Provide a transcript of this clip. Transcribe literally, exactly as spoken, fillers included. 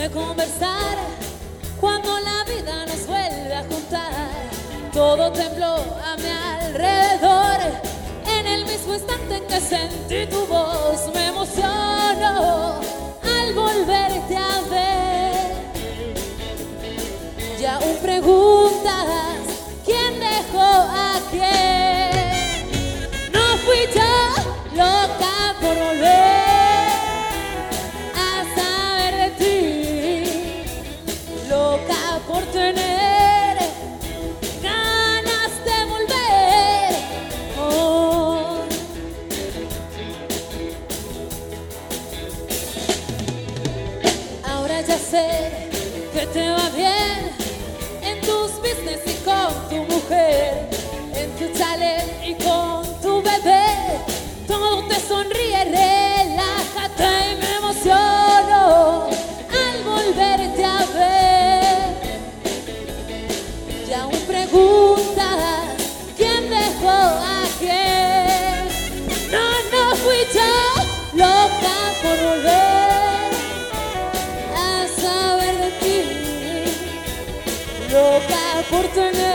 de conversar cuando la vida nos vuelve a juntar. Todo tembló a mi alrededor en el mismo instante en que sentí tu voz. Me emociono al volverte a ver. Y aún preguntas quién dejó a quién. No fui yo loca por volver a saber de ti, loca por tener ganas de volver. Oh. Ahora ya sé que te va bien en tus business y con tu mujer, en tu chalet y con tu bebé. Todo te sonríe, relájate y me emociono al volverte a ver. Y aún preguntas quién dejó a quién. No, no fui yo loca por volver a saber de ti, loca por tener